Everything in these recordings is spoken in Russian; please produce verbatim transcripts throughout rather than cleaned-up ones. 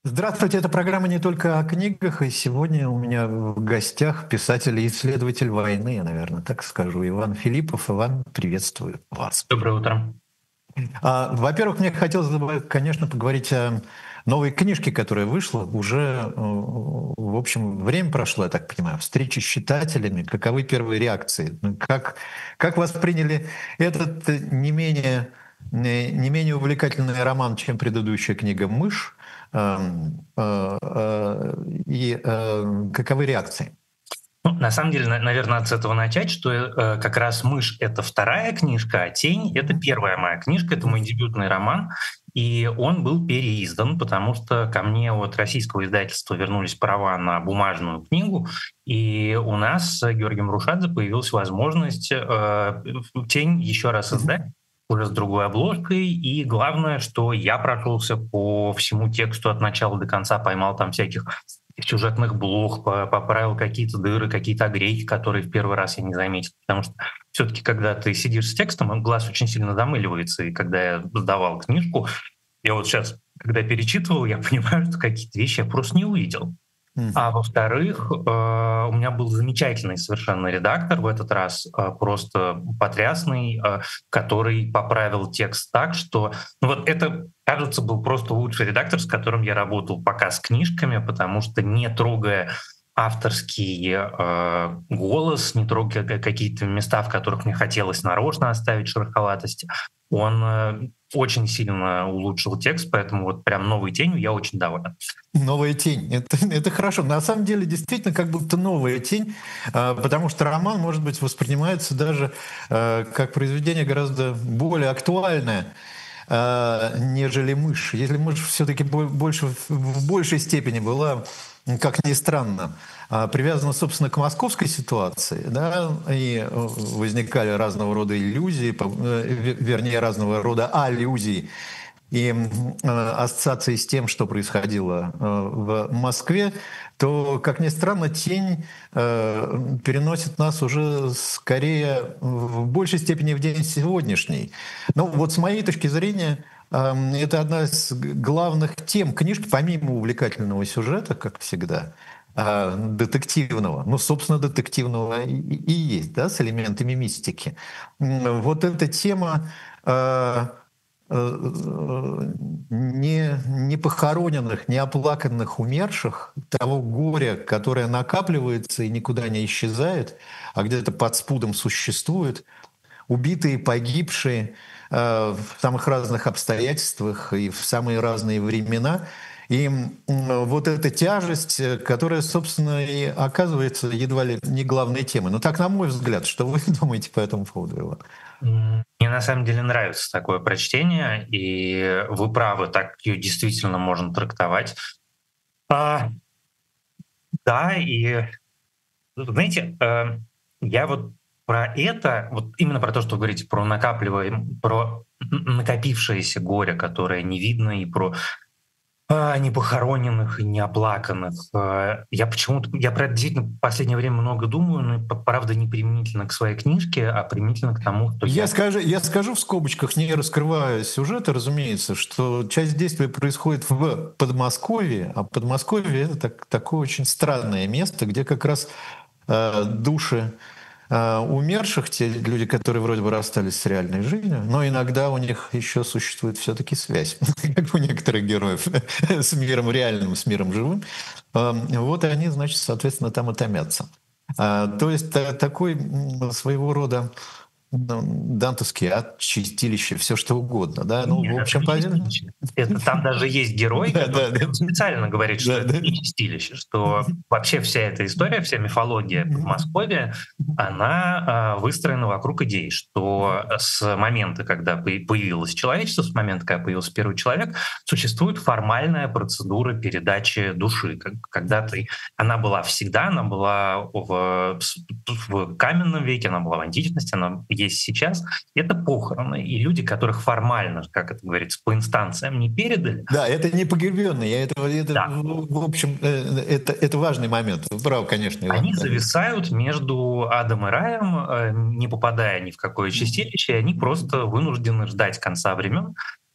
Здравствуйте, это программа «Не только о книгах», и сегодня у меня в гостях писатель и исследователь войны, я, наверное, так скажу, Иван Филиппов. Иван, приветствую вас. Доброе утро. А, во-первых, мне хотелось бы, конечно, поговорить о новой книжке, которая вышла. Уже, э, в общем, время прошло, я так понимаю, встречи с читателями. Каковы первые реакции? Ну, Как, как восприняли этот э, не менее, не не менее увлекательный роман, чем предыдущая книга «Мышь»? Эм, э, э, И э, каковы реакции? Ну, на самом деле, наверное, надо с этого начать, что э, как раз «Мышь» — это вторая книжка, а «Тень» — это Мгм. первая моя книжка, это мой Мгм. дебютный роман, и он был переиздан, потому что ко мне от российского издательства вернулись права на бумажную книгу, и у нас с Георгием Рушадзе появилась возможность э, «Тень» еще раз издать, Мгм. уже с другой обложкой, и главное, что я прошелся по всему тексту от начала до конца, поймал там всяких сюжетных блох, по- поправил какие-то дыры, какие-то огрехи, которые в первый раз я не заметил. Потому что все-таки, когда ты сидишь с текстом, глаз очень сильно замыливается. И когда я сдавал книжку, я вот сейчас, когда перечитывал, я понимаю, что какие-то вещи я просто не увидел. А Мгм. во-вторых, э, у меня был замечательный совершенно редактор в этот раз, э, просто потрясный, э, который поправил текст так, что ну вот это, кажется, был просто лучший редактор, с которым я работал пока с книжками, потому что не трогая авторский э, голос, не трогая ка- какие-то места, в которых мне хотелось нарочно оставить шероховатости, он э, очень сильно улучшил текст, поэтому вот прям новой тенью я очень доволен. Новая тень. Это, это хорошо. На самом деле, действительно, как будто новая тень, а, потому что роман, может быть, воспринимается даже а, как произведение гораздо более актуальное, а, нежели «Мышь». Если «Мышь» все-таки больше, в большей степени была, м, как ни странно, а, привязана, собственно, к московской ситуации, да, и э, возникали разного рода иллюзии, по- э, ве- вернее, разного рода аллюзии и э, ассоциации с тем, что происходило э, в Москве, то, как ни странно, «Тень» э, переносит нас уже скорее в большей степени в день сегодняшний. Ну вот с моей точки зрения, э, это одна из главных тем книжки, помимо увлекательного сюжета, как всегда, э, детективного, ну, собственно, детективного и, и есть, да, с элементами мистики. М, Вот эта тема э, э, не, не похороненных, не оплаканных умерших, того горя, которое накапливается и никуда не исчезает, а где-то под спудом существует, убитые, погибшие э, в самых разных обстоятельствах и в самые разные времена. И м, вот эта тяжесть, э, которая, собственно, и оказывается едва ли не главной темой. Но так, на мой взгляд, что вы думаете по этому поводу, Иван? М, Мне на самом деле нравится такое прочтение, и вы правы, так ее действительно можно трактовать. А, да, и знаете, э, я вот про это, вот именно про то, что вы говорите, про накапливаем, про н- накопившееся горе, которое не видно, и про А, непохороненных и неоплаканных. Э, я почему-то я про это действительно в последнее время много думаю, но п правда не применительно к своей книжке, а применительно к тому, что Я я скажу, я скажу в скобочках, не раскрывая сюжета, разумеется, что часть действия происходит в Подмосковье, а Подмосковье — это так- такое очень странное место, где как раз э, души э, умерших, те люди, которые вроде бы расстались с реальной жизнью, но иногда у них еще существует все-таки связь, как у некоторых героев, с миром реальным, с миром живым. Э, Вот они, значит, соответственно, там и томятся. А, То есть та- такой м, своего рода ну, дантовские ад, чистилище, все что угодно, да. Ну, в Нет, это общем, не понятно. чистилище. Это там даже есть герой, Да, который да, да. прям специально говорит, что Да, это да. не чистилище, что вообще вся эта история, вся мифология Подмосковья, она а, выстроена вокруг идеи, что с момента, когда пое- появилось человечество, с момента, когда появился первый человек, существует формальная процедура передачи души. Как- Когда ты, она была всегда, она была в, в каменном веке, она была в античности, она есть сейчас, это похороны. И люди, которых формально, как это говорится, по инстанциям не передали, Да, это не погребенные. Я это, это, да, в общем, э, это, это важный момент. Вы правы, конечно, Иван. они Да. зависают между адом и раем, э, не попадая ни в какое чистилище, и они просто вынуждены ждать конца времен.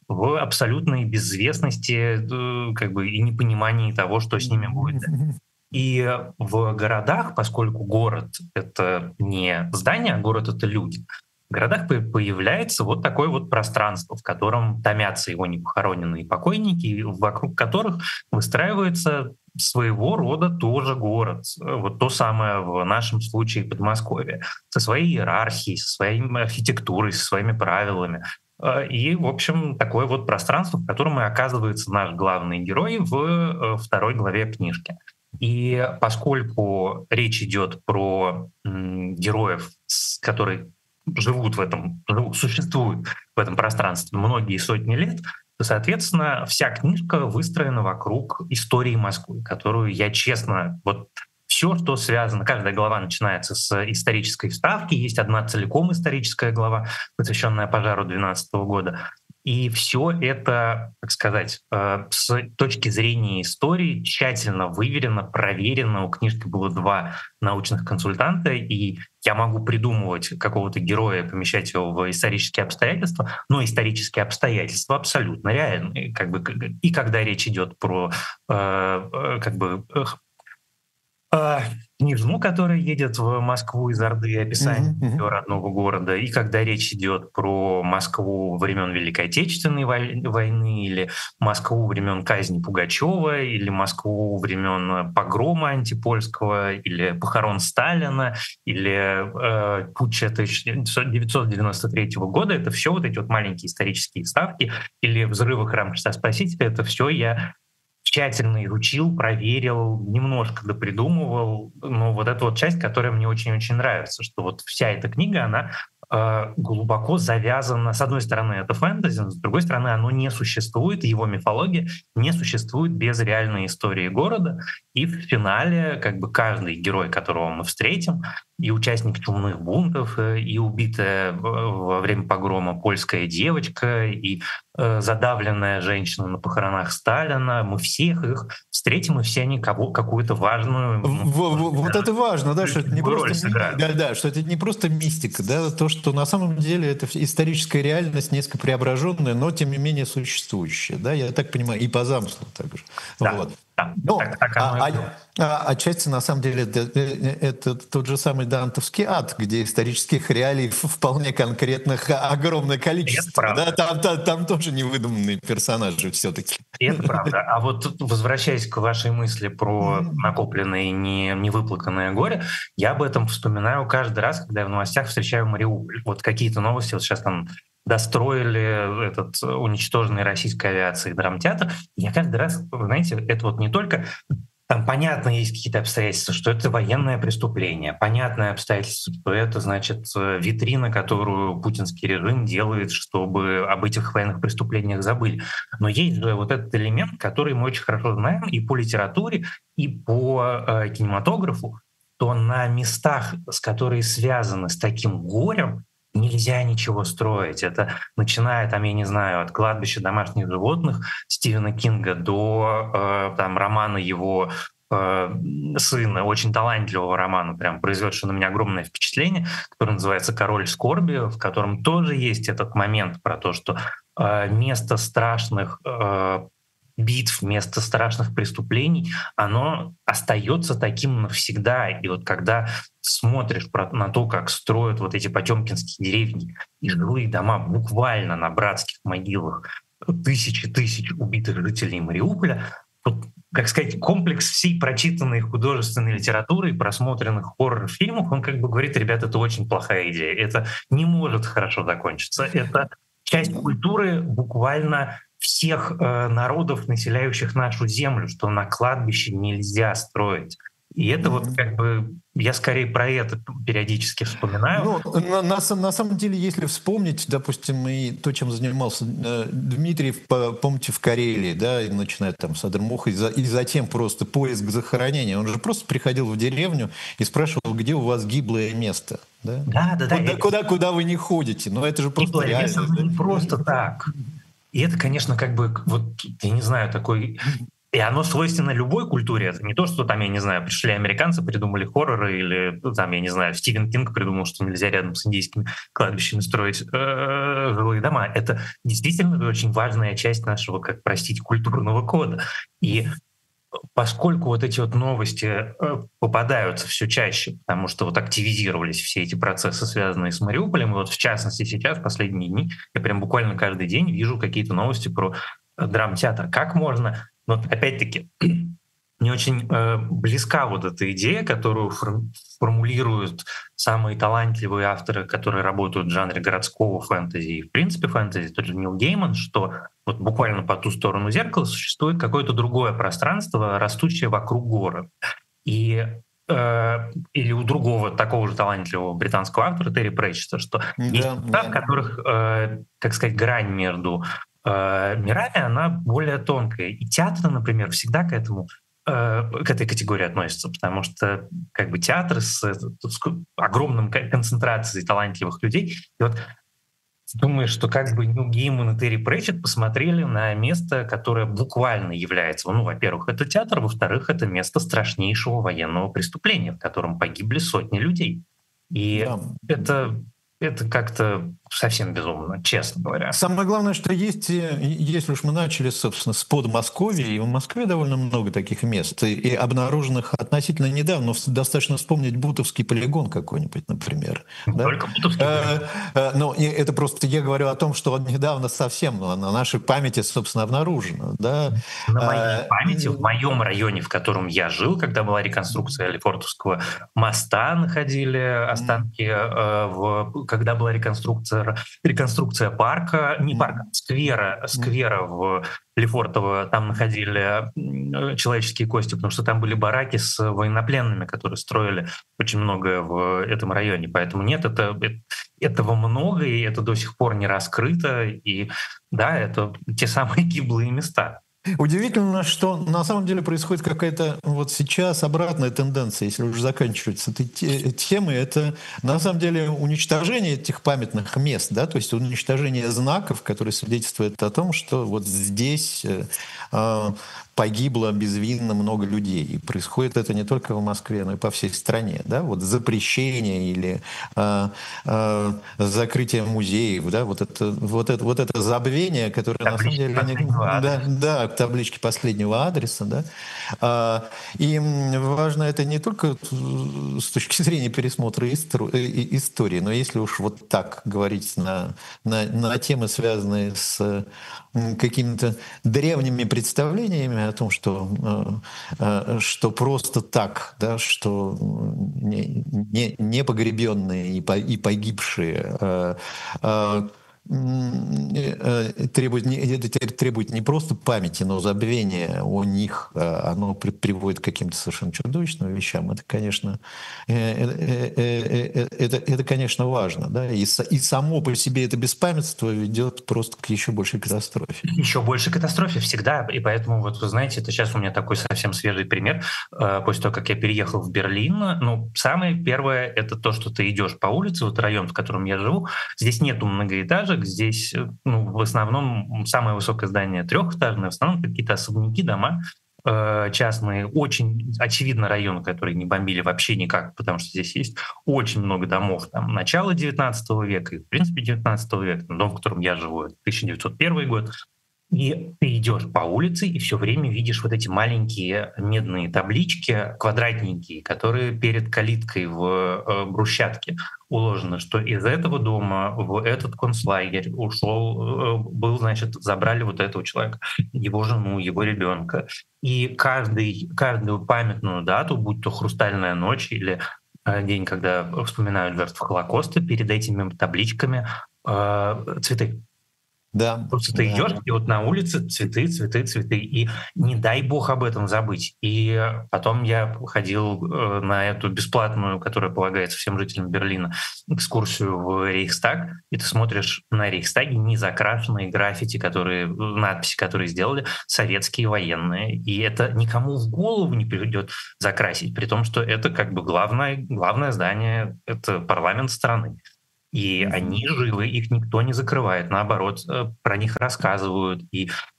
в абсолютной безвестности, э, как бы, и непонимании того, что с ними будет. И в городах, поскольку город — это не здание, а город — это люди, в городах по- появляется вот такое вот пространство, в котором томятся его непохороненные покойники, вокруг которых выстраивается своего рода тоже город. Вот то самое в нашем случае Подмосковье. Со своей иерархией, со своей архитектурой, со своими правилами. Э, И, в общем, такое вот пространство, в котором и оказывается наш главный герой в э, второй главе книжки. И поскольку речь идет про м, героев, с- которые живут в этом, живут, существуют в этом пространстве многие сотни лет, то, соответственно, вся книжка выстроена вокруг истории Москвы, которую я честно, вот все, что связано, каждая глава начинается с исторической вставки, есть одна целиком историческая глава, посвященная пожару двенадцатого года. И все это, так сказать, э, с точки зрения истории тщательно выверено, проверено. У книжки было два научных консультанта, и я могу придумывать какого-то героя, помещать его в исторические обстоятельства, но исторические обстоятельства абсолютно реальные. Как бы, к- и когда речь идет про э, э, как бы э, а, княжну, которая едет в Москву из Орды, описание Мгм, мгм. ее родного города, и когда речь идет про Москву времен Великой Отечественной вой- войны, или Москву времен казни Пугачева, или Москву времен погрома антипольского, или похорон Сталина, или э, путча тысяча девятьсот девяносто третьего года, это все вот эти вот маленькие исторические вставки, или взрывы храма Христа Спасителя, это все я тщательно изучил, проверил, немножко допридумывал. Но вот эта вот часть, которая мне очень-очень нравится, что вот вся эта книга, она э, глубоко завязана. С одной стороны, это фэнтези, но с другой стороны, оно не существует, его мифология не существует без реальной истории города. И в финале как бы каждый герой, которого мы встретим, и участник чумных бунтов, э, и убитая в- во время погрома польская девочка, и э, задавленная женщина на похоронах Сталина. Мы всех их встретим, и все они кого, какую-то важную, В- ну, в- Вот это важно, да, что это не ключевую роль просто ми- сыграют. да, да, что это не просто мистика, да, то, что на самом деле это вс- историческая реальность, несколько преображенная, но тем не менее существующая, да, я так понимаю, и по замыслу также. Да, Вот. да, Но так, так оно и а, было. а- а отчасти на самом деле это, э, э, это тот же самый дантовский ад, где исторических реалий ф- вполне конкретных а, огромное И это количество, да, правда. там, там, там тоже невыдуманные персонажи все-таки. И это правда. А вот возвращаясь к вашей мысли про накопленное и не, невыплаканное горе, я об этом вспоминаю каждый раз, когда я в новостях встречаю Мариуполь. Вот какие-то новости, вот сейчас там достроили этот уничтоженный российской авиацией драмтеатр. Я каждый раз, вы знаете, это вот не только там понятно, есть какие-то обстоятельства, что это военное преступление. Понятное обстоятельство, что это, значит, э, витрина, которую путинский режим делает, чтобы об этих военных преступлениях забыли. Но есть же вот этот элемент, который мы очень хорошо знаем и по литературе, и по э, кинематографу, то на местах, с которые связаны с таким горем, нельзя ничего строить. Это начиная, там, я не знаю, от кладбища домашних животных Стивена Кинга до э, там, романа его э, сына, очень талантливого романа, прям произведшего на меня огромное впечатление, который называется «Король скорби», в котором тоже есть этот момент про то, что э, место страшных э, битв, место страшных преступлений, оно остается таким навсегда. И вот когда смотришь про- на то, как строят вот эти потемкинские деревни и жилые дома буквально на братских могилах тысячи тысяч убитых жителей Мариуполя, тут, как сказать, комплекс всей прочитанной художественной литературы и просмотренных хоррор-фильмов, он как бы говорит: ребята, это очень плохая идея, это не может хорошо закончиться, это часть культуры буквально всех э, народов, населяющих нашу землю, что на кладбище нельзя строить. И это вот как бы я скорее про это периодически вспоминаю. Ну, на, на сам- на самом деле, если вспомнить, допустим, и то, чем занимался э, Дмитриев, по- помните, в Карелии, да, и начиная там с Адермуха, и, за- и затем просто поиск захоронения, он же просто приходил в деревню и спрашивал, где у вас гиблое место, да? Да, да, да. Куда, Это куда, куда вы не ходите? Но это же просто гиблое место, реальность, но да? не просто так. И это, конечно, как бы, вот, я не знаю, такой И оно свойственно любой культуре. Это не то, что там, я не знаю, пришли американцы, придумали хорроры, или ну, там, я не знаю, Стивен Кинг придумал, что нельзя рядом с индейскими кладбищами строить э, жилые дома. Это действительно очень важная часть нашего, как простите, культурного кода. И поскольку вот эти вот новости э, попадаются все чаще, потому что вот активизировались все эти процессы, связанные с Мариуполем, и вот в частности сейчас, в последние дни, я прям буквально каждый день вижу какие-то новости про э, драмтеатр. Как можно, но опять-таки, мне очень э, близка вот эта идея, которую фор- формулируют самые талантливые авторы, которые работают в жанре городского фэнтези и, в принципе, фэнтези, тот же Нил Гейман, что вот буквально по ту сторону зеркала существует какое-то другое пространство, растущее вокруг города. И э, или у другого такого же талантливого британского автора Терри Претчета, что есть Да, места, в да. которых, э, как сказать, грань между э, мирами, она более тонкая. И театр, например, всегда к этому э, к этой категории относится, потому что как бы театр с, с огромным концентрацией талантливых людей. И вот думаю, что как бы Нил Гейман и Терри Претчетт посмотрели на место, которое буквально является, ну, во-первых, это театр, во-вторых, это место страшнейшего военного преступления, в котором погибли сотни людей. И Да. это, это как-то совсем безумно, честно говоря. Самое главное, что есть, э, если уж мы начали, собственно, с Подмосковья, и в Москве довольно много таких мест, и, и обнаруженных относительно недавно, но достаточно вспомнить Бутовский полигон какой-нибудь, например. Не Да? только Бутовский Э, полигон. э, Но и это просто я говорю о том, что он недавно совсем ну, на нашей памяти, собственно, обнаружено. Да? На моей Э, памяти, в моем районе, в котором я жил, когда была реконструкция Лефортовского моста, находили останки, э, в, когда была реконструкция, реконструкция парка, не парка, сквера, сквера в Лефортово, там находили м, человеческие кости, потому что там были бараки с военнопленными, которые строили очень многое в этом районе. Поэтому нет, это, это- этого много, и это до сих пор не раскрыто. И да, это те самые гиблые места. Удивительно, что на самом деле происходит какая-то вот сейчас обратная тенденция, если уже заканчивать с этой те- темой, это на самом деле уничтожение этих памятных мест, да, то есть уничтожение знаков, которые свидетельствуют о том, что вот здесь э, э, погибло безвинно много людей. И происходит это не только в Москве, но и по всей стране. Да? Вот запрещение или э, э, закрытие музеев, да? вот, это, вот, это, вот это забвение, которое на самом Таблички деле... не- последнего Да, адреса. да, таблички последнего адреса. Да? А, и м, важно это не только с точки зрения пересмотра истор- э, и- истории, но если уж вот так говорить на, на, на темы, связанные с м, какими-то древними представлениями о том, что, э, э, что просто так, да, что не, не, не погребенные и, по- и погибшие э, э, м, э, э, требует, не- это теперь требует не просто памяти, но забвения о них. э, Оно при- приводит к каким-то совершенно чудовищным вещам. Это, конечно, э, э, э, э, э, это, это, конечно, важно. Да? И, с- и само по себе это беспамятство ведет просто к еще большей катастрофе. Еще больше катастрофе всегда. И поэтому, вот вы знаете, это сейчас у меня такой совсем свежий пример. Э, После того, как я переехал в Берлин, ну, самое первое — это то, что ты идешь по улице, вот район, в котором я живу. Здесь нету многоэтажек, здесь, э, ну, в основном самое высокое здание трехэтажное, в основном какие-то особняки, дома э, частные. Очень очевидно район, который не бомбили вообще никак, потому что здесь есть очень много домов там начала девятнадцатого века и, в принципе, девятнадцатого века. Дом, в котором я живу, это тысяча девятьсот первый год. И ты идешь по улице и все время видишь вот эти маленькие медные таблички, квадратненькие, которые перед калиткой в э, брусчатке уложены, что из этого дома в этот концлагерь ушел, э, был, значит, забрали вот этого человека, его жену, его ребенка. И каждый, каждую памятную дату, будь то «Хрустальная ночь» или э, день, когда вспоминают жертв Холокоста, перед этими табличками э, цветы. Да, Просто ты да. идешь, и вот на улице цветы, цветы, цветы, и не дай бог об этом забыть. И потом я ходил э, на эту бесплатную, которая полагается всем жителям Берлина, экскурсию в Рейхстаг, и ты смотришь на Рейхстаге незакрашенные граффити, которые, надписи, которые сделали советские военные. И это никому в голову не придет закрасить, при том, что это как бы главное, главное здание, это парламент страны. И они Мгм. живы, их никто не закрывает, наоборот, э, про них рассказывают. И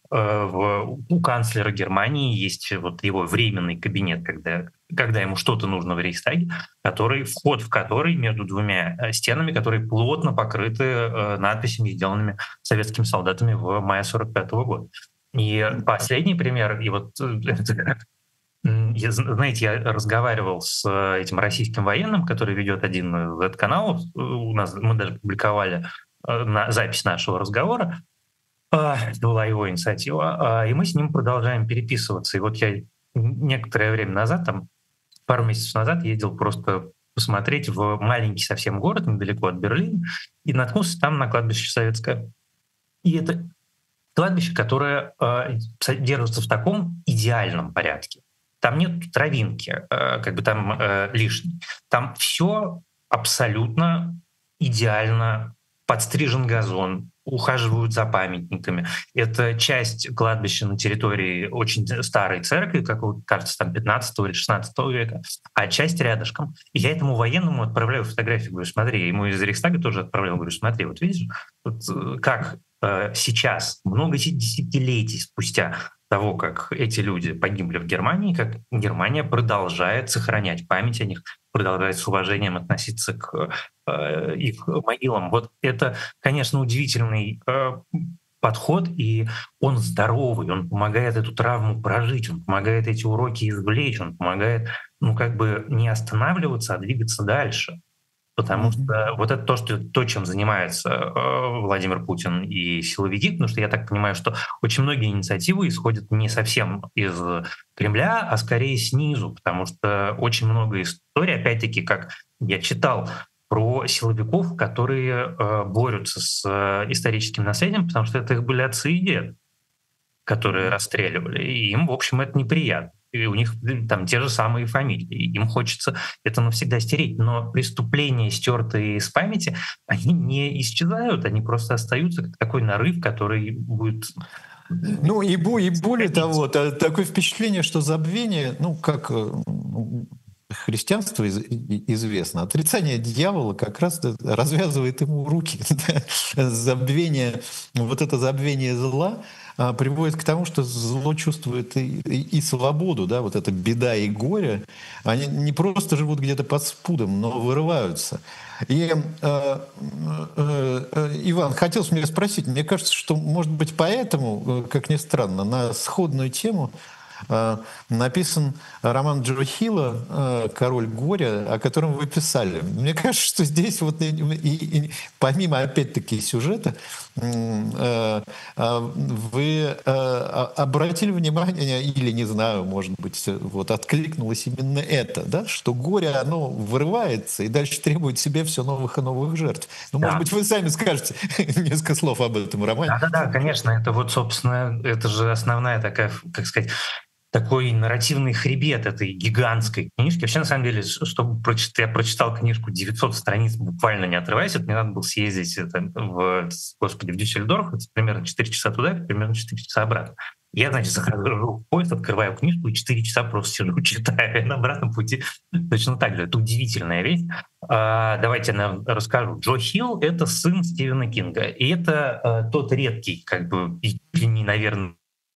в, у канцлера Германии есть вот его временный кабинет, когда, когда ему что-то нужно в Рейхстаге, который, вход в который между двумя стенами, которые плотно покрыты надписями, сделанными советскими солдатами в мае сорок пятого года. И последний пример, и вот я, знаете, я разговаривал с этим российским военным, который ведет один из зет-каналов. У нас мы даже публиковали на запись нашего разговора. Была его инициатива, и мы с ним продолжаем переписываться. И вот я некоторое время назад, там пару месяцев назад, ездил просто посмотреть в маленький совсем город недалеко от Берлина и наткнулся там на кладбище советское. И это кладбище, которое э, держится в таком идеальном порядке. Там нет травинки, э, как бы там э, лишней. Там все абсолютно идеально, подстрижен газон, ухаживают за памятниками. Это часть кладбища на территории очень старой церкви, как кажется, там пятнадцатого или шестнадцатого века, а часть рядышком. И я этому военному отправляю фотографию, говорю, смотри, я ему из Рейхстага тоже отправлял, говорю, смотри, вот видишь, вот как э, сейчас, много десятилетий спустя того, как эти люди погибли в Германии, как Германия продолжает сохранять память о них, продолжает с уважением относиться к э, их могилам. Вот это, конечно, удивительный э, подход, и он здоровый, он помогает эту травму прожить, он помогает эти уроки извлечь, он помогает, ну, как бы не останавливаться, а двигаться дальше. Потому mm-hmm. что вот это то, что, то, чем занимается э, Владимир Путин и силовики, потому что я так понимаю, что очень многие инициативы исходят не совсем из Кремля, а скорее снизу, потому что очень много историй, опять-таки, как я читал, про силовиков, которые э, борются с э, историческим наследием, потому что это их были отцы и деды, которые расстреливали, и им, в общем, это неприятно. И у них там те же самые фамилии. Им хочется это навсегда стереть. Но преступления, стертые из памяти, они не исчезают, они просто остаются как такой нарыв, который будет... Ну и, и более того, такое впечатление, что забвение, ну как христианство известно, отрицание дьявола как раз развязывает ему руки. Забвение, вот это забвение зла приводит к тому, что зло чувствует и, и, и свободу, да, вот эта беда и горе, они не просто живут где-то под спудом, но вырываются. И, э, э, э, Иван, хотелось меня спросить, мне кажется, что, может быть, поэтому, как ни странно, на сходную тему э, написан роман Джо Хилла «Король горя», о котором вы писали. Мне кажется, что здесь вот и, и, и, помимо, опять-таки, сюжета, э, э, вы э, обратили внимание, или, не знаю, может быть, вот откликнулось именно это, да, что горе, оно вырывается и дальше требует себе все новых и новых жертв. Ну, да. Может быть, вы сами скажете несколько слов об этом романе. Да-да-да, конечно, это вот, собственно, это же основная такая, как сказать, такой нарративный хребет этой гигантской книжки. Вообще, на самом деле, чтобы прочитать, я прочитал книжку девятьсот страниц, буквально не отрываясь, это мне надо было съездить это, в, господи, в Дюссельдорф, это примерно четыре часа туда, примерно четыре часа обратно. Я, значит, захожу в поезд, открываю книжку и четыре часа просто сижу, читаю, и на обратном пути точно так же. Это удивительная вещь. А, давайте я расскажу. Джо Хилл — это сын Стивена Кинга, и это а, тот редкий, как бы, наверное,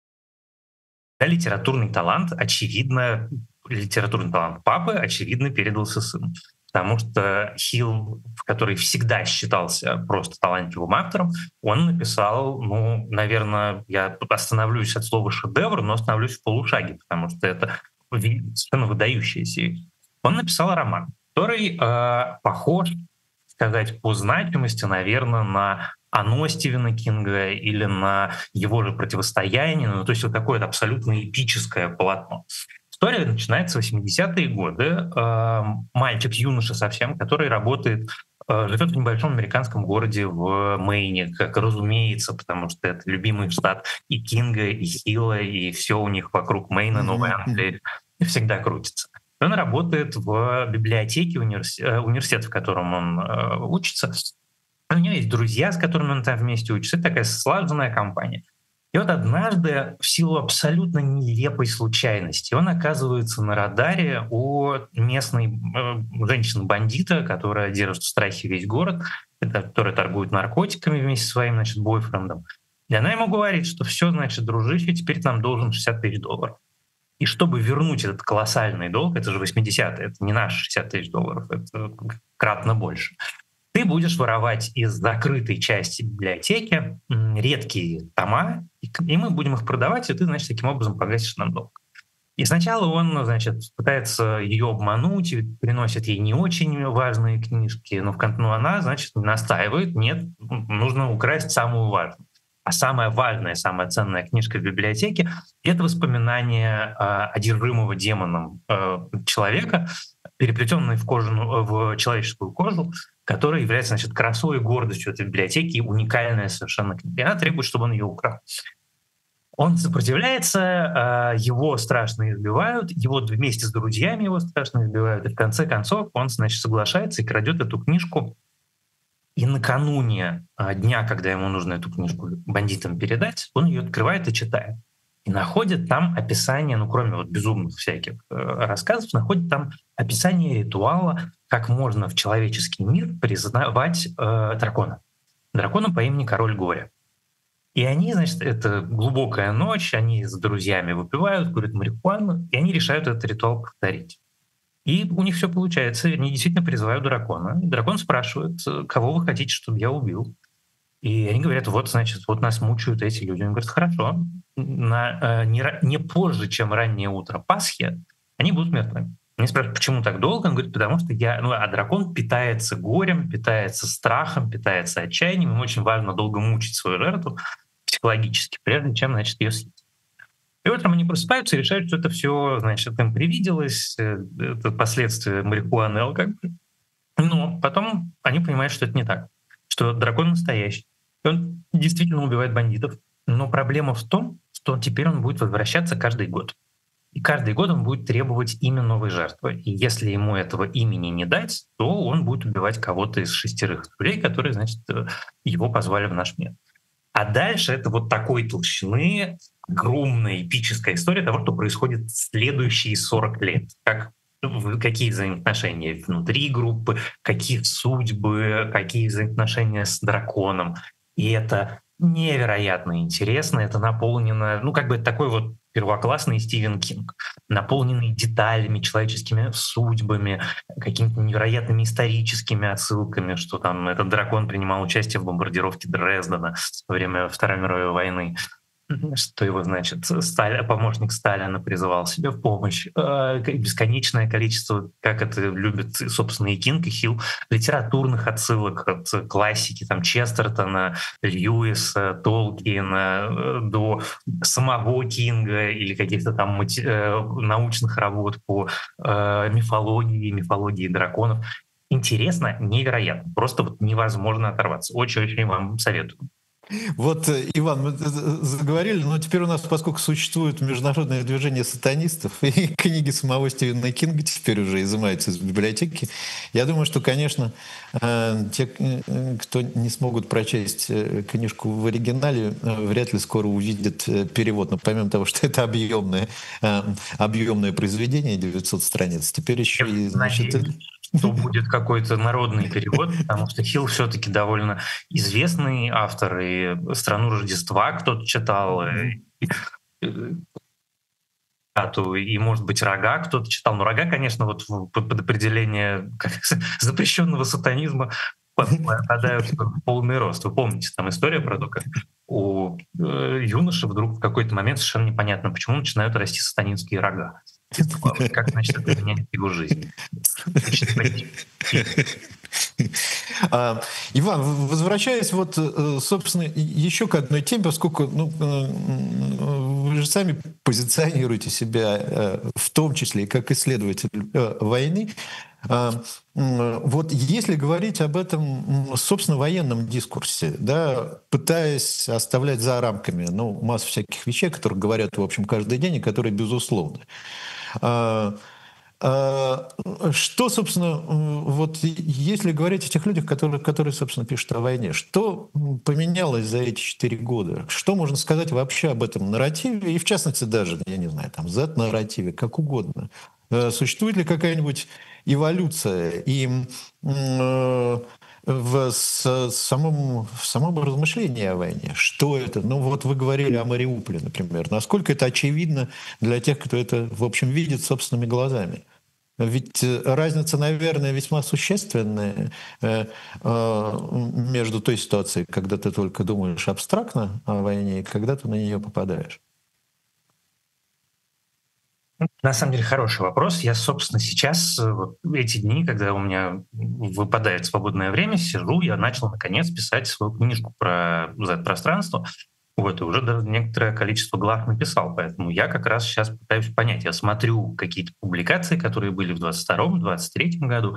да, литературный талант, очевидно, литературный талант папы, очевидно, передался сыну. Потому что Хилл, который всегда считался просто талантливым автором, он написал, ну, наверное, я остановлюсь от слова «шедевр», но остановлюсь в полушаге, потому что это совершенно выдающаяся вещь. Он написал роман, который э, похож, сказать, по значимости, наверное, на «Оно» Стивена Кинга или на его же «Противостояние», ну, то есть вот такое абсолютно эпическое полотно. История начинается в восьмидесятые годы. Мальчик-юноша совсем, который работает, живет в небольшом американском городе в Мэйне, как разумеется, потому что это любимый штат и Кинга, и Хилла, и все у них вокруг Мэйна, Новой Англии всегда крутится. Он работает в библиотеке университета, университет, в котором он учится. У него есть друзья, с которыми он там вместе учится. Это такая слаженная компания. И вот однажды, в силу абсолютно нелепой случайности, он оказывается на радаре у местной э, женщины-бандита, которая держит в страхе весь город, которая торгует наркотиками вместе со своим, значит, бойфрендом. И она ему говорит, что все, значит, дружище, теперь ты нам должен шестьдесят тысяч долларов. И чтобы вернуть этот колоссальный долг, это же восьмидесятые, это не наши шестьдесят тысяч долларов, это кратно больше, ты будешь воровать из закрытой части библиотеки редкие тома, и мы будем их продавать, и ты, значит, таким образом погасишь нам долг. И сначала он, значит, пытается ее обмануть, приносит ей не очень важные книжки, но, в конце, но она, значит, настаивает, нет, нужно украсть самую важную. А самая важная, самая ценная книжка в библиотеке — это воспоминания э, одержимого демоном э, человека, переплетенные в, кожаную, в человеческую кожу, которая является, значит, красой и гордостью этой библиотеки, уникальная совершенно книга. И она требует, чтобы он ее украл. Он сопротивляется, его страшно избивают, его вместе с друзьями его страшно избивают, и в конце концов он, значит, соглашается и крадет эту книжку. И накануне дня, когда ему нужно эту книжку бандитам передать, он ее открывает и читает. И находит там описание, ну кроме вот безумных всяких рассказов, находит там описание ритуала, как можно в человеческий мир признавать э, дракона. Дракона по имени Король Горя. И они, значит, это глубокая ночь, они с друзьями выпивают, курят марихуану, и они решают этот ритуал повторить. И у них все получается, они действительно призывают дракона. И дракон спрашивает, кого вы хотите, чтобы я убил? И они говорят, вот, значит, вот нас мучают эти люди. Он говорит, хорошо, на, э, не, не позже, чем раннее утро Пасхи, они будут мертвыми. Они спрашивают, почему так долго? Он говорит, потому что я... Ну, а дракон питается горем, питается страхом, питается отчаянием. Ему очень важно долго мучить свою жертву психологически, прежде чем, значит, ее съесть. И утром они просыпаются и решают, что это все, значит, им привиделось, это последствия марихуаны, алкоголя. Но потом они понимают, что это не так, что дракон настоящий. И он действительно убивает бандитов. Но проблема в том, что теперь он будет возвращаться каждый год. И каждый год он будет требовать имя новой жертвы. И если ему этого имени не дать, то он будет убивать кого-то из шестерых людей, которые, значит, его позвали в наш мир. А дальше это вот такой толщины огромная эпическая история того, что происходит следующие сорок лет. Как, какие взаимоотношения внутри группы, какие судьбы, какие взаимоотношения с драконом. И это невероятно интересно, это наполнено, ну как бы такой вот первоклассный Стивен Кинг, наполненный деталями, человеческими судьбами, какими-то невероятными историческими отсылками, что там этот дракон принимал участие в бомбардировке Дрездена во время Второй мировой войны, что его, значит, Сталин, помощник Сталина призывал себе в помощь. Бесконечное количество, как это любят, собственно, и Кинг, и Хилл, литературных отсылок от классики, там, Честертона, Льюиса, Толкиена до самого Кинга или каких-то там научных работ по мифологии, мифологии драконов. Интересно, невероятно. Просто вот невозможно оторваться. Очень-очень вам советую. Вот, Иван, мы заговорили, но теперь у нас, поскольку существует международное движение сатанистов, и книги самого Стивена Кинга теперь уже изымаются из библиотеки, я думаю, что, конечно, те, кто не смогут прочесть книжку в оригинале, вряд ли скоро увидят перевод. Но помимо того, что это объемное, объемное произведение, девятьсот страниц, теперь еще и, значит... что будет какой-то народный перевод, потому что Хилл все-таки довольно известный автор, и «Страну Рождества» кто-то читал, и, и, может быть, «Рога» кто-то читал. Но «Рога», конечно, вот под определение запрещенного сатанизма попадают в полный рост. Вы помните, там история про то, как у юноши вдруг в какой-то момент совершенно непонятно, почему начинают расти сатанинские рога. Как, значит, это меняет его жизнь. А, Иван, возвращаясь вот, собственно, еще к одной теме, поскольку ну, вы же сами позиционируете себя в том числе как исследователь войны. Вот если говорить об этом, собственно, военном дискурсе, да, пытаясь оставлять за рамками ну, массу всяких вещей, которые говорят, в общем, каждый день, и которые безусловны. Что, собственно, вот если говорить о тех людях, которые, которые, собственно, пишут о войне, что поменялось за эти четыре года? Что можно сказать вообще об этом нарративе? И, в частности, даже, я не знаю, там, зет-нарративе, как угодно. Существует ли какая-нибудь эволюция? И в с самом в самом размышлении о войне. Что это? Ну, вот вы говорили о Мариуполе, например. Насколько это очевидно для тех, кто это, в общем, видит собственными глазами? Ведь э, разница, наверное, весьма существенная э, э, между той ситуацией, когда ты только думаешь абстрактно о войне, и когда ты на нее попадаешь. На самом деле хороший вопрос. Я, собственно, сейчас, э, вот эти дни, когда у меня выпадает свободное время, сижу, я начал наконец писать свою книжку про Z-пространство. Вот, и уже даже некоторое количество глав написал. Поэтому я как раз сейчас пытаюсь понять. Я смотрю какие-то публикации, которые были в двадцать втором, двадцать третьем году,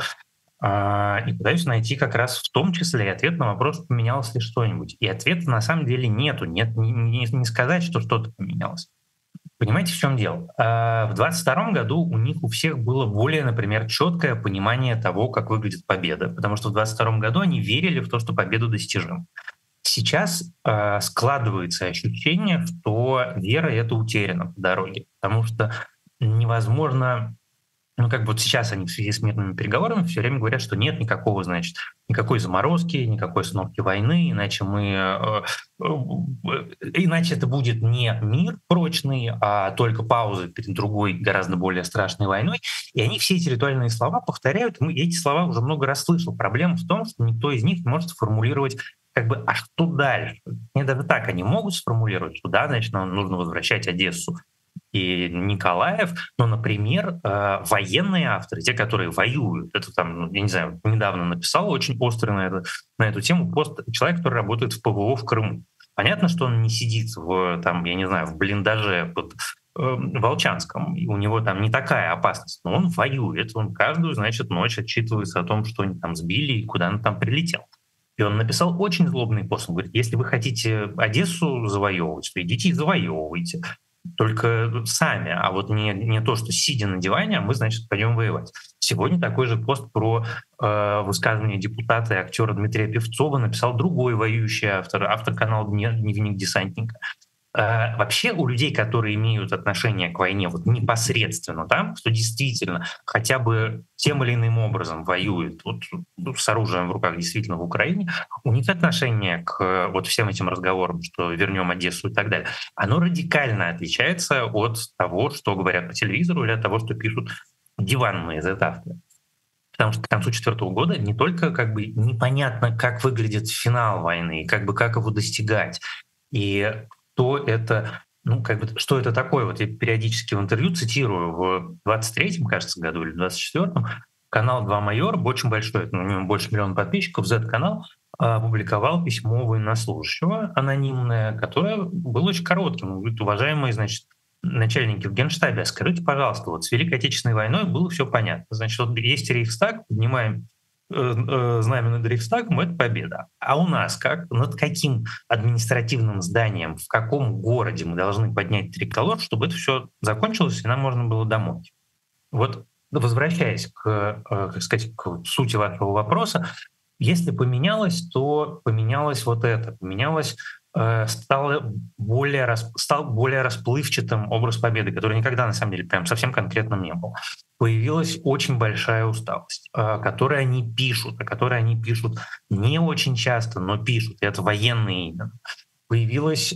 а, и пытаюсь найти как раз в том числе и ответ на вопрос, поменялось ли что-нибудь. И ответа на самом деле нету. Нет, не, не- не сказать, что что-то поменялось. Понимаете, в чем дело? А, В двадцать втором году у них у всех было более, например, четкое понимание того, как выглядит победа, потому что в двадцать втором году они верили в то, что победа достижима. Сейчас э, складывается ощущение, что вера это утеряна по дороге, потому что невозможно. Ну, как бы вот сейчас они в связи с мирными переговорами все время говорят, что нет никакого, значит, никакой заморозки, никакой остановки войны, иначе мы, э, э, э, иначе это будет не мир прочный, а только пауза перед другой, гораздо более страшной войной. И они все эти ритуальные слова повторяют. Мы эти слова уже много раз слышал. Проблема в том, что никто из них не может сформулировать, как бы, а что дальше? Не даже так они могут сформулировать, что да, значит, нам нужно возвращать Одессу и Николаев, но, например, э, военные авторы, те, которые воюют, это там, ну, я не знаю, недавно написал очень острый на, это, на эту тему пост человек, который работает в ПВО в Крыму. Понятно, что он не сидит в, там, я не знаю, в блиндаже под э, Волчанском, и у него там не такая опасность, но он воюет, он каждую, значит, ночь отчитывается о том, что они там сбили и куда он там прилетел. И он написал очень злобный пост. Он говорит, если вы хотите Одессу завоевывать, то идите и завоевывайте. Только сами, а вот не, не то, что сидя на диване, а мы, значит, пойдем воевать. Сегодня такой же пост про э, высказывание депутата и актера Дмитрия Певцова написал другой воюющий автор, автор канала «Дневник десантника». Э, вообще у людей, которые имеют отношение к войне вот непосредственно, да, кто действительно хотя бы тем или иным образом воюет вот, ну, с оружием в руках действительно в Украине, у них отношение к вот всем этим разговорам, что вернем Одессу и так далее, оно радикально отличается от того, что говорят по телевизору или от того, что пишут диванные Z-авторы. Потому что к концу четвертого года не только как бы непонятно, как выглядит финал войны, как бы как его достигать, и что это, ну, как бы, что это такое. Вот я периодически в интервью цитирую в двадцать третьем, кажется, году или двадцать четвёртом канал «Два майора», очень большой, у него больше миллиона подписчиков, Z-канал, опубликовал письмо военнослужащего анонимное, которое было очень коротким. Он говорит, уважаемые, значит, начальники в Генштабе, скажите, пожалуйста, вот с Великой Отечественной войной было все понятно. Значит, вот есть Рейхстаг, поднимаем знамя над Рейхстагом — это победа. А у нас как? Над каким административным зданием, в каком городе мы должны поднять триколор, чтобы это все закончилось и нам можно было домой? Вот возвращаясь к, как сказать, к сути вашего вопроса, если поменялось, то поменялось вот это, поменялось стал более, стал более расплывчатым образ победы, который никогда, на самом деле, прям совсем конкретным не был. Появилась очень большая усталость, которую они пишут, о которой они пишут не очень часто, но пишут. И это военные именно. Появилась,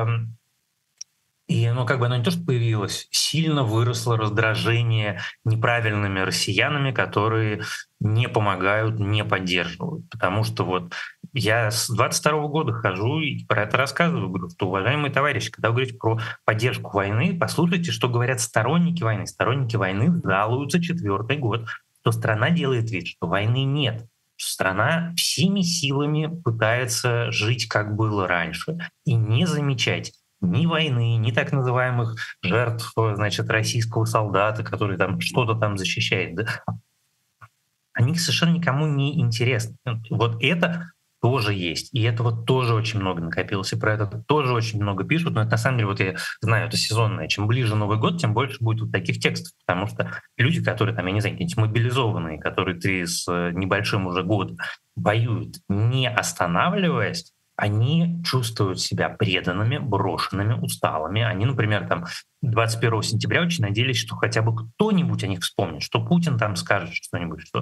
и ну, как бы оно не то, что появилось, сильно выросло раздражение неправильными россиянами, которые не помогают, не поддерживают. Потому что вот я с двадцать второго года хожу и про это рассказываю, говорю, что, уважаемые товарищи, когда вы говорите про поддержку войны, послушайте, что говорят сторонники войны. Сторонники войны жалуются четвертый год, что страна делает вид, что войны нет, что страна всеми силами пытается жить, как было раньше, и не замечать ни войны, ни так называемых жертв, значит, российского солдата, который там что-то там защищает. Да? Они совершенно никому не интересны. Вот это тоже есть. И этого тоже очень много накопилось. И про это тоже очень много пишут. Но это на самом деле, вот я знаю, это сезонное. Чем ближе Новый год, тем больше будет вот таких текстов. Потому что люди, которые там, я не знаю, какие-нибудь мобилизованные, которые три с небольшим уже годом воюют, не останавливаясь, они чувствуют себя преданными, брошенными, усталыми. Они, например, там двадцать первого сентября очень надеялись, что хотя бы кто-нибудь о них вспомнит, что Путин там скажет что-нибудь, что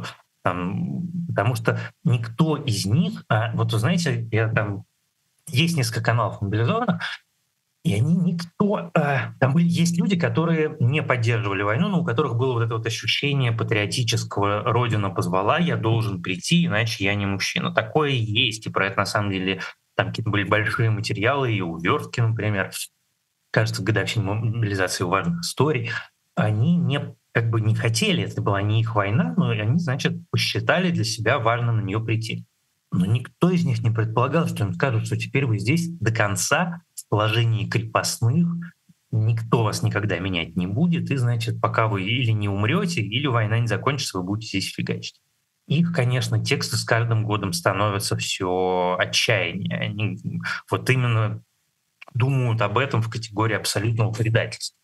Там, потому что никто из них, а, вот вы знаете, я там есть несколько каналов мобилизованных, и они никто, а, там были, есть люди, которые не поддерживали войну, но у которых было вот это вот ощущение патриотического: «Родина позвала, я должен прийти, иначе я не мужчина». Такое есть, и про это на самом деле там какие-то были большие материалы, и у Вёрстки, например, кажется, к годовщине мобилизации важных историй. Они не как бы не хотели, это была не их война, но они, значит, посчитали для себя важным на нее прийти. Но никто из них не предполагал, что им скажут, что теперь вы здесь до конца в положении крепостных, никто вас никогда менять не будет, и, значит, пока вы или не умрете, или война не закончится, вы будете здесь фигачить. Их, конечно, тексты с каждым годом становятся все отчаяннее. Они вот именно думают об этом в категории абсолютного предательства.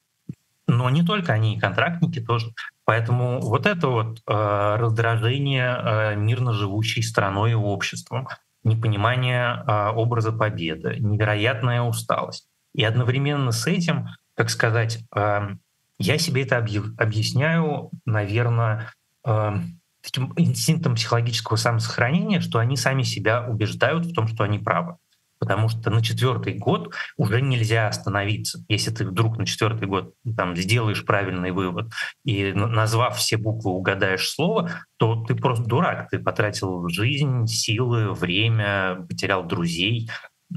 Но не только они, и контрактники тоже. Поэтому вот это вот э, раздражение э, мирно живущей страной и обществом, непонимание э, образа победы, невероятная усталость. И одновременно с этим, как сказать, э, я себе это объ- объясняю, наверное, э, таким инстинктом психологического самосохранения, что они сами себя убеждают в том, что они правы. Потому что на четвертый год уже нельзя остановиться. Если ты вдруг на четвертый год там сделаешь правильный вывод и, назвав все буквы, угадаешь слово, то ты просто дурак. Ты потратил жизнь, силы, время, потерял друзей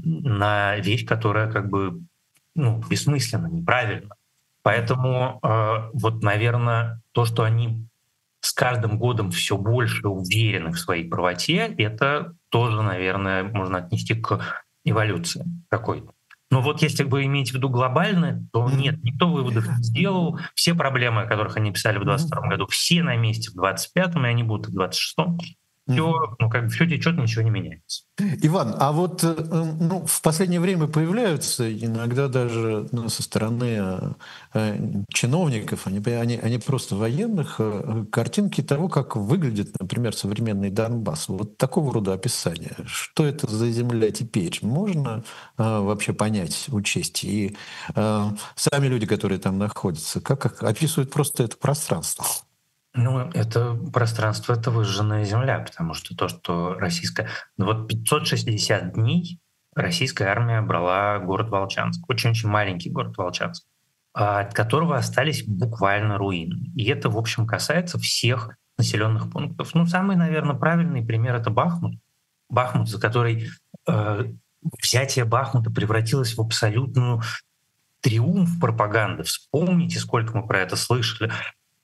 на вещь, которая как бы ну, бессмысленна, неправильна. Поэтому э, вот, наверное, то, что они с каждым годом все больше уверены в своей правоте, это тоже, наверное, можно отнести к эволюции какой-то. Но вот если вы имеете в виду глобально, то нет, никто выводов не сделал. Все проблемы, о которых они писали в двадцать втором году, все на месте в двадцать пятом, и они будут в двадцать шестом. Все, ну, как бы все течет, ничего не меняется. Иван, а вот ну, в последнее время появляются иногда даже ну, со стороны э, чиновников, они, они, они просто военных, э, картинки того, как выглядит, например, современный Донбасс. Вот такого рода описание. Что это за земля теперь? Можно э, вообще понять, учесть? И э, сами люди, которые там находятся, как, как описывают просто это пространство? Ну, это пространство, это выжженная земля, потому что то, что российская... Ну вот пятьсот шестьдесят дней российская армия брала город Волчанск, очень-очень маленький город Волчанск, от которого остались буквально руины. И это, в общем, касается всех населенных пунктов. Ну, самый, наверное, правильный пример — это Бахмут. Бахмут, за который э, взятие Бахмута превратилось в абсолютную триумф пропаганды. Вспомните, сколько мы про это слышали.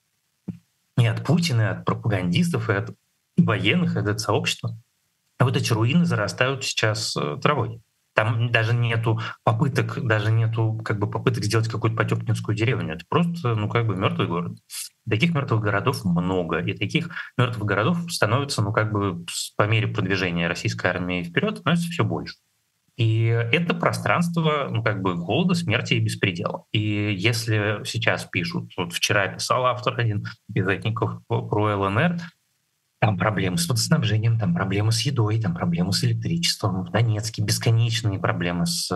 И от Путина, и от пропагандистов, и от военных, и от сообщества. А вот эти руины зарастают сейчас травой. Там даже нету попыток, даже нету как бы попыток сделать какую-то потёмкинскую деревню. Это просто, ну, как бы мертвый город. Таких мертвых городов много, и таких мертвых городов становится, ну, как бы по мере продвижения российской армии вперед, становится все больше. И это пространство, ну, как бы голода, смерти и беспредела. И если сейчас пишут, вот вчера писал автор один из этников про ЛНР, там проблемы с водоснабжением, там проблемы с едой, там проблемы с электричеством. В Донецке бесконечные проблемы с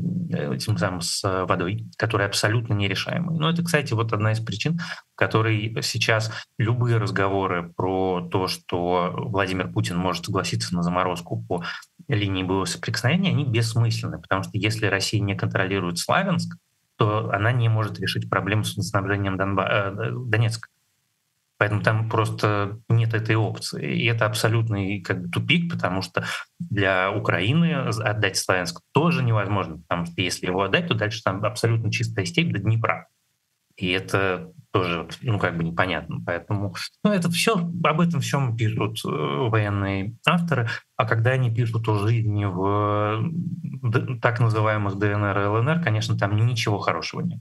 этим самым, с водой, которые абсолютно нерешаемые. Но это, кстати, вот одна из причин, в которой сейчас любые разговоры про то, что Владимир Путин может согласиться на заморозку по линии боевого соприкосновения, они бессмысленны, потому что если Россия не контролирует Славянск, то она не может решить проблему с водоснабжением Донба... э, Донецка. Поэтому там просто нет этой опции. И это абсолютный как бы тупик, потому что для Украины отдать Славянск тоже невозможно, потому что если его отдать, то дальше там абсолютно чистая степь до Днепра. И это тоже, ну, как бы непонятно. Поэтому, ну, это все, об этом всем пишут э, военные авторы. А когда они пишут о жизни в д- так называемых ДНР и ЛНР, конечно, там ничего хорошего нет.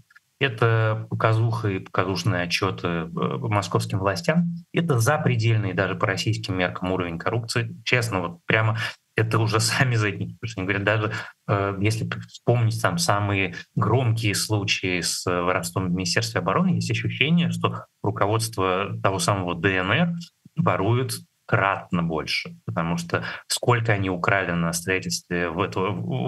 Это показуха и показушные отчеты московским властям. Это запредельный даже по российским меркам уровень коррупции. Честно, вот прямо это уже сами задники. Потому что они говорят, даже э, если вспомнить там самые громкие случаи с воровством в Министерстве обороны, есть ощущение, что руководство того самого ДНР ворует кратно больше, потому что сколько они украли на строительстве в этого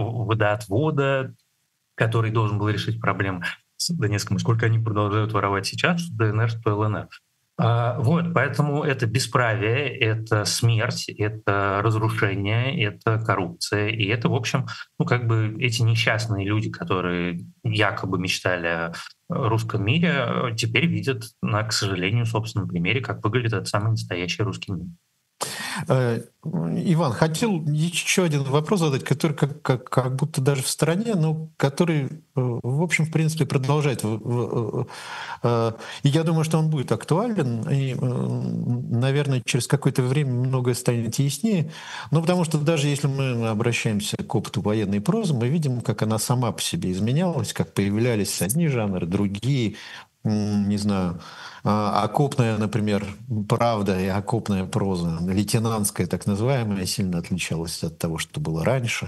водоотвода, который должен был решить проблемы с Донецком, и сколько они продолжают воровать сейчас, что ДНР, что ЛНР. А, вот, поэтому это бесправие, это смерть, это разрушение, это коррупция. И это, в общем, ну, как бы эти несчастные люди, которые якобы мечтали о русском мире, э, теперь видят, на, к сожалению, собственном примере, как выглядит этот самый настоящий русский мир. Э, Иван, хотел еще один вопрос задать, который как, как, как будто даже в стороне, но который, э, в общем, в принципе, продолжает. в- в- э, И я думаю, что он будет актуален, и, э, наверное, через какое-то время многое станет яснее. Ну, потому что даже если мы обращаемся к опыту военной прозы, мы видим, как она сама по себе изменялась, как появлялись одни жанры, другие, м, не знаю, а, окопная, например, правда и окопная проза, лейтенантская так называемая, сильно отличалась от того, что было раньше.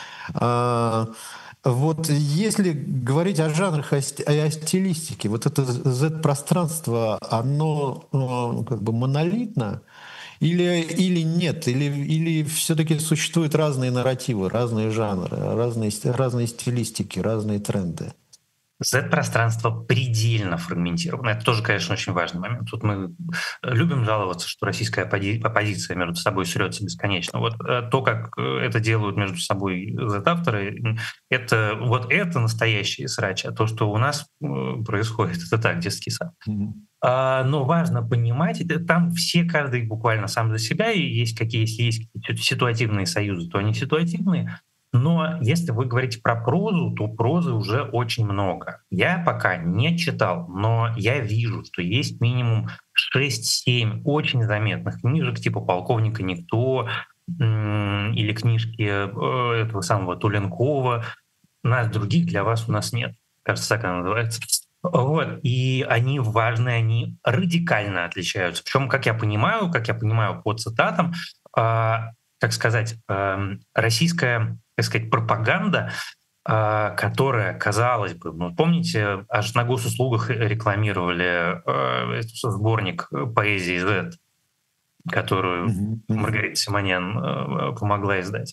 А, Вот если говорить о жанрах и о ст- и о стилистике, вот это Z-пространство, оно э, как бы монолитно или, или нет? Или, или все-таки существуют разные нарративы, разные жанры, разные, ст- разные стилистики, разные тренды? Z-пространство предельно фрагментировано. Это тоже, конечно, очень важный момент. Тут мы любим жаловаться, что российская оппози- оппозиция между собой срется бесконечно. Вот э, то, как э, это делают между собой Z-авторы, м, это вот это настоящий срач. А то, что у нас э, происходит, это так, детский сад. Мгм. А, но важно понимать, это там все, каждый буквально сам за себя, и есть какие если есть какие-то ситуативные союзы, то они ситуативные. Но если вы говорите про прозу, то прозы уже очень много. Я пока не читал, но я вижу, что есть минимум шесть-семь очень заметных книжек типа «Полковника Никто», м, или книжки э, этого самого Туленкова. Нас других для вас у нас нет. Кажется, так она называется. Вот. И они важны, они радикально отличаются. Причем, как я понимаю, как я понимаю по цитатам, а, как сказать, эм, российская, так сказать, пропаганда, а, которая, казалось бы, ну, помните, аж на госуслугах рекламировали э, этот сборник поэзии Z, которую Мгм. Мгм. Маргарита Симонян э, помогла издать.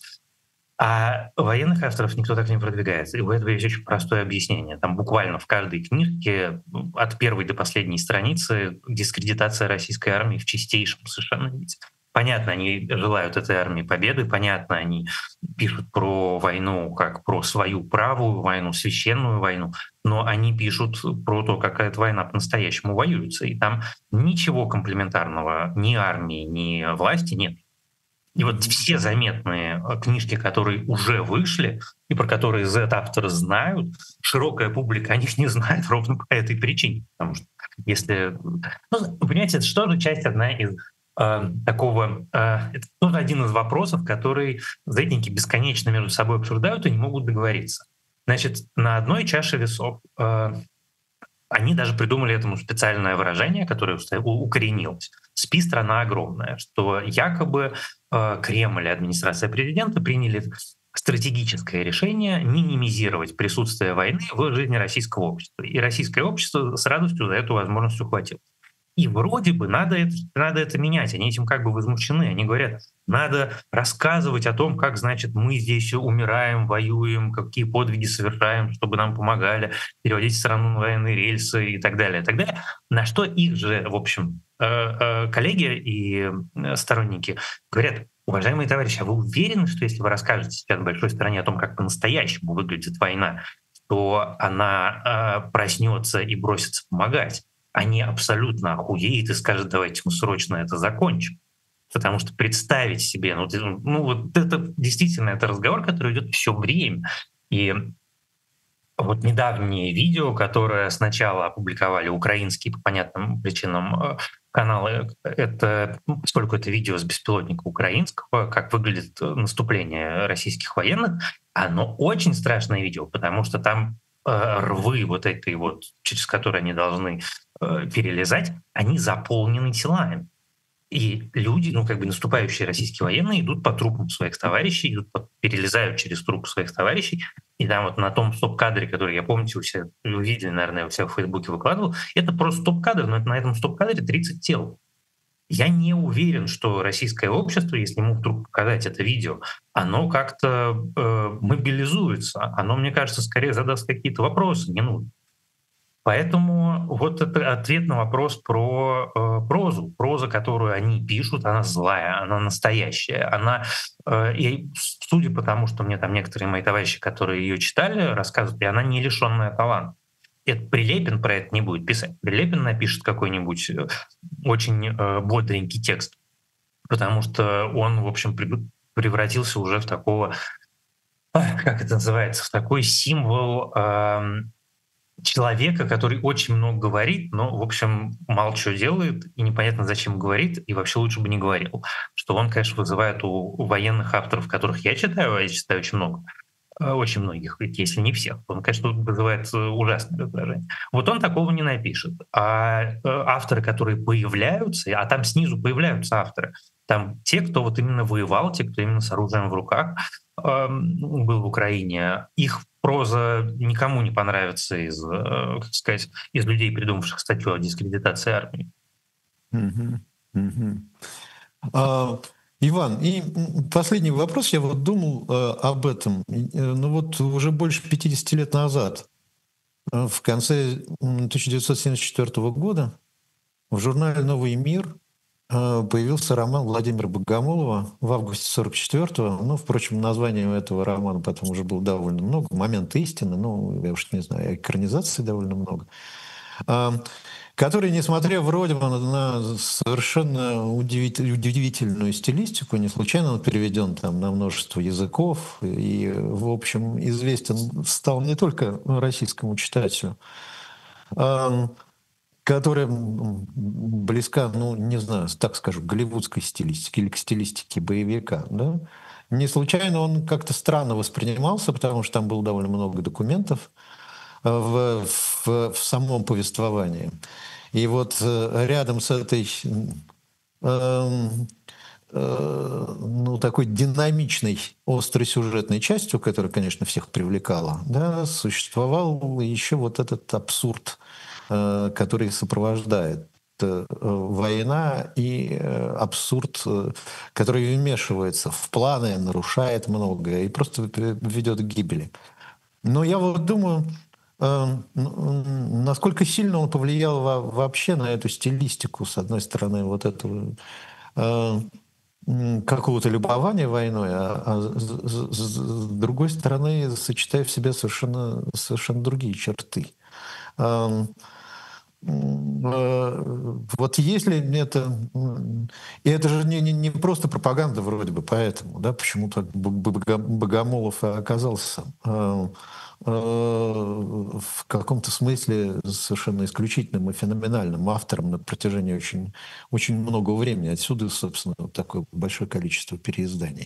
А военных авторов никто так не продвигается. И у этого есть очень простое объяснение. Там буквально в каждой книжке от первой до последней страницы дискредитация российской армии в чистейшем совершенно виде. Понятно, они желают этой армии победы, понятно, они пишут про войну как про свою правую войну, священную войну, но они пишут про то, как эта война по-настоящему воюется. И там ничего комплементарного ни армии, ни власти нет. И вот Мгм. все заметные э, книжки, которые уже вышли и про которые Z-авторы знают, широкая публика о них не знает ровно по этой причине. Потому что если... Ну, понимаете, это что же часть одна из э, такого... Э, это тоже один из вопросов, который зетники бесконечно между собой обсуждают и не могут договориться. Значит, на одной чаше весов э, они даже придумали этому специальное выражение, которое уста- у- укоренилось. «Спи, страна огромная», что якобы э, Кремль и администрация президента приняли стратегическое решение минимизировать присутствие войны в жизни российского общества. И российское общество с радостью за эту возможность ухватило. И вроде бы надо это, надо это менять. Они этим как бы возмущены. Они говорят, надо рассказывать о том, как, значит, мы здесь умираем, воюем, какие подвиги совершаем, чтобы нам помогали, переводить страну на военные рельсы и так далее, и так далее. На что их же, в общем, э, э, коллеги и э, сторонники говорят, уважаемые товарищи, а вы уверены, что если вы расскажете сейчас в большой стране о том, как по-настоящему выглядит война, то она э, проснется и бросится помогать? Они абсолютно охуеют и скажут, давайте мы срочно это закончим. Потому что представить себе, ну, ну вот это действительно это разговор, который идет все время. И вот недавнее видео, которое сначала опубликовали украинские по понятным причинам э, каналы, это, ну, поскольку это видео с беспилотника украинского, как выглядит э, наступление российских военных, оно очень страшное видео, потому что там э, рвы вот этой вот, через которые они должны э, перелезать, они заполнены телами. И люди, ну как бы наступающие российские военные идут по трупам своих товарищей, идут по, перелезают через труп своих товарищей. И там вот на том стоп-кадре, который я помните, у себя вы видели, наверное, у себя в Фейсбуке выкладывал, это просто стоп-кадр, но это на этом стоп-кадре тридцать тел. Я не уверен, что российское общество, если ему вдруг показать это видео, оно как-то э, мобилизуется. Оно, мне кажется, скорее задаст какие-то вопросы, не нужно. Поэтому вот это ответ на вопрос про э, прозу. Проза, которую они пишут, она злая, она настоящая. Она, э, и судя по тому, что мне там некоторые мои товарищи, которые ее читали, рассказывают, и она не лишенная таланта. Это Прилепин про это не будет писать. Прилепин напишет какой-нибудь э, очень э, бодренький текст, потому что он, в общем, при- превратился уже в такого, ах, как это называется, в такой символ эм, человека, который очень много говорит, но, в общем, мало чего делает, и непонятно, зачем говорит, и вообще лучше бы не говорил. Что он, конечно, вызывает у, у военных авторов, которых я читаю, а я читаю очень много, э, очень многих, ведь если не всех, он, конечно, вызывает э, ужасное раздражение. Вот он такого не напишет. А э, авторы, которые появляются, а там снизу появляются авторы, там те, кто вот именно воевал, те, кто именно с оружием в руках эм, был в Украине, их проза никому не понравится из, э, как сказать, из людей, придумавших статью о дискредитации армии. Мгм. Мгм. А, Иван, и м, последний вопрос. Я вот думал э, об этом. И, э, Ну вот уже больше пятидесяти лет назад, э, в конце м, тысяча девятьсот семьдесят четвёртого года, в журнале «Новый мир» э, появился роман Владимира Богомолова в августе сорок четвёртого. Ну, впрочем, название у этого романа потом уже было довольно много. «Момент истины», ну, я уж не знаю, экранизаций довольно много. А, Который, несмотря вроде бы на совершенно удивитель- удивительную стилистику, не случайно он переведен там на множество языков и, в общем, известен стал не только российскому читателю, а, которая м, близка, ну, не знаю, так скажу, к голливудской стилистике или к стилистике боевика. Да? Не случайно он как-то странно воспринимался, потому что там было довольно много документов э, в, в, в самом повествовании. И вот э, рядом с этой эм, э, ну, такой динамичной, острой сюжетной частью, которая, конечно, всех привлекала, да, существовал еще вот этот абсурд, э, который сопровождает э, война и э, абсурд, э, который вмешивается в планы, нарушает многое и просто ведет к гибели. Но я вот думаю, э, н- насколько сильно он повлиял во- вообще на эту стилистику, с одной стороны, вот этого э, м, какого-то любования войной, а, а с, с- с- с другой стороны, сочетая в себе совершенно, совершенно другие черты. Ам, м, э, Вот если это... м, И это же не, не, не просто пропаганда вроде бы, поэтому, да, почему-то Б- Б- Богомолов и оказался э, э, в каком-то смысле совершенно исключительным и феноменальным автором на протяжении очень, очень многого времени. Отсюда, собственно, вот такое большое количество переизданий.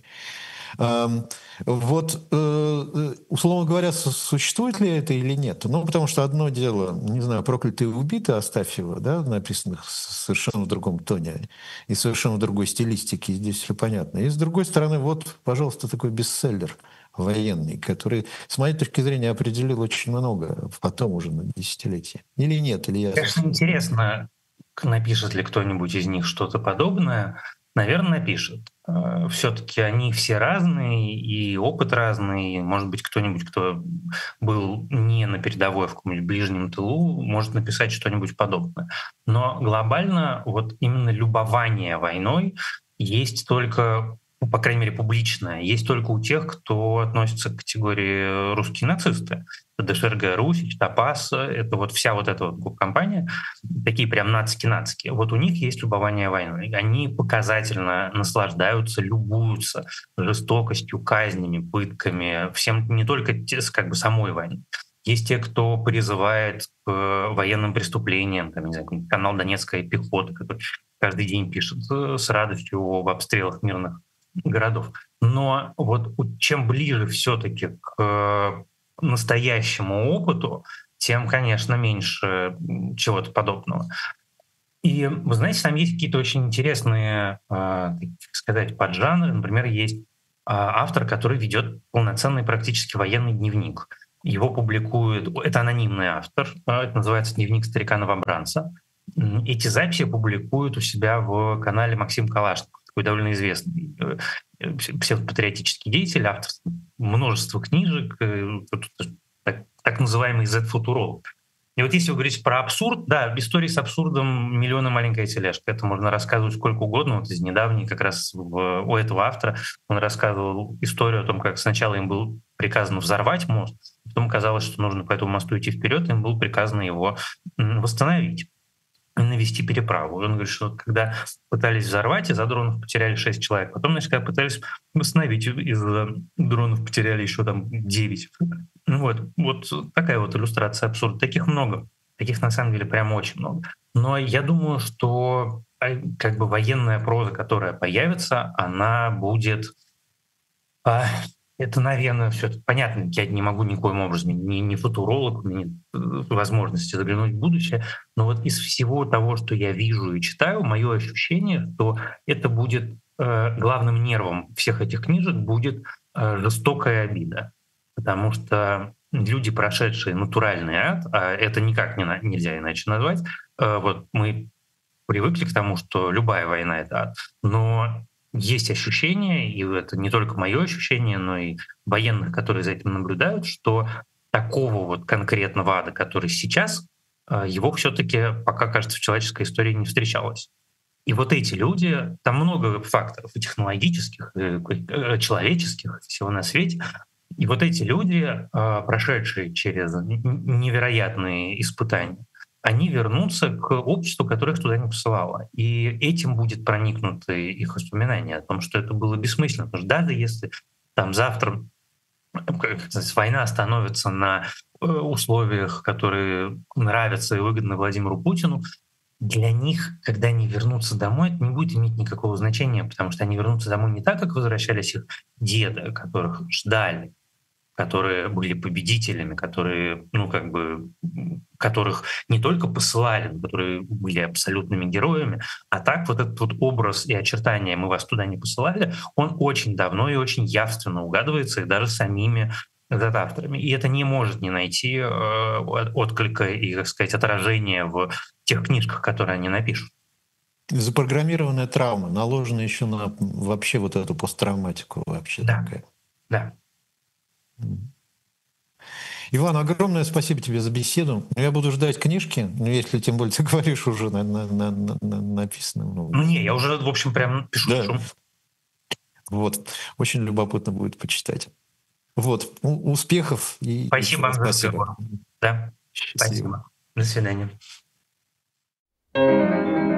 Ам, Вот, э, э, условно говоря, су- существует ли это или нет? Ну, потому что одно дело, не знаю, «Проклятые и убиты» Астафьева, да, написанных с- совершенно в другом тоне и совершенно в другой стилистике, здесь все понятно. И с другой стороны, вот, пожалуйста, такой бестселлер военный, который, с моей точки зрения, определил очень много потом уже на десятилетия. Или нет, или я Конечно, совсем не знаю. интересно, к- напишет ли кто-нибудь из них что-то подобное. Наверное, напишет. Все-таки они все разные, и опыт разный. И, может быть, кто-нибудь, кто был не на передовой, а в каком-нибудь ближнем тылу, может написать что-нибудь подобное. Но глобально вот именно любование войной есть только, ну, по крайней мере, публичное, есть только у тех, кто относится к категории русские нацисты. Д Ш Р Г Русич, Топас, это вот вся вот эта вот компания, такие прям нацики-нацики. Вот у них есть любование войной. Они показательно наслаждаются, любуются жестокостью, казнями, пытками, всем, не только те- с как бы самой войной. Есть те, кто призывает к э, военным преступлениям, там, не знаю, какой-нибудь канал «Донецкая пехота», который каждый день пишет э, с радостью об обстрелах мирных городов. Но вот у- чем ближе все-таки к э, настоящему опыту, тем, конечно, меньше м, чего-то подобного. И вы знаете, там есть какие-то очень интересные, а, так сказать, поджанры. Например, есть а, автор, который ведет полноценный практически военный дневник. Его публикуют, это анонимный автор, а, это называется «Дневник старика-новобранца». М, Эти записи публикуют у себя в канале Максим Калашников, такой довольно известный э, э, пс- псевдопатриотический деятель, автор множества книжек, э, так, так называемый Z-футуролог. И вот если вы говорите про абсурд, да, в истории с абсурдом миллионы маленькая тележка. Это можно рассказывать сколько угодно. Вот из недавней как раз в, у этого автора он рассказывал историю о том, как сначала им было приказано взорвать мост, потом казалось, что нужно по этому мосту идти вперед, им было приказано его восстановить, навести переправу. И он говорит, что когда пытались взорвать, из-за дронов потеряли шесть человек. Потом, значит, когда пытались восстановить, из-за дронов потеряли еще там девять. Ну вот, вот такая вот иллюстрация абсурда. Таких много. Таких на самом деле прям очень много. Но я думаю, что как бы военная проза, которая появится, она будет... А, это, наверное, все понятно. Я не могу никоим образом, не, не футуролог, у меня нет возможности заглянуть в будущее. Но вот из всего того, что я вижу и читаю, мое ощущение, что это будет э, главным нервом всех этих книжек будет э, жестокая обида. Потому что люди, прошедшие натуральный ад, а это никак не, нельзя иначе назвать, э, вот мы привыкли к тому, что любая война — это ад, но есть ощущение, и это не только мое ощущение, но и военных, которые за этим наблюдают, что такого вот конкретного ада, который сейчас, его все-таки пока, кажется, в человеческой истории не встречалось. И вот эти люди, там много факторов и технологических, и человеческих, всего на свете. И вот эти люди, прошедшие через невероятные испытания, они вернутся к обществу, которое их туда не посылало. И этим будет проникнуты их воспоминания о том, что это было бессмысленно. Потому что даже если там завтра как сказать, война остановится на условиях, которые нравятся и выгодны Владимиру Путину, для них, когда они вернутся домой, это не будет иметь никакого значения, потому что они вернутся домой не так, как возвращались их деды, которых ждали, которые были победителями, которые, ну, как бы, которых не только посылали, но которые были абсолютными героями, а так вот этот вот образ и очертания «мы вас туда не посылали», он очень давно и очень явственно угадывается, и даже самими авторами. И это не может не найти э, отклика и, так сказать, отражения в тех книжках, которые они напишут. Запрограммированная травма, наложена еще на вообще вот эту посттравматику вообще да. такая. Да. Иван, огромное спасибо тебе за беседу. Я буду ждать книжки, ну, если тем более ты говоришь уже на, на, на, на написано. Ну, ну не, я уже, в общем, прям пишу. Да. пишу. Вот, очень любопытно будет почитать. Вот, у- успехов и Спасибо вам за разговор. Да, Счастливо. спасибо. До свидания.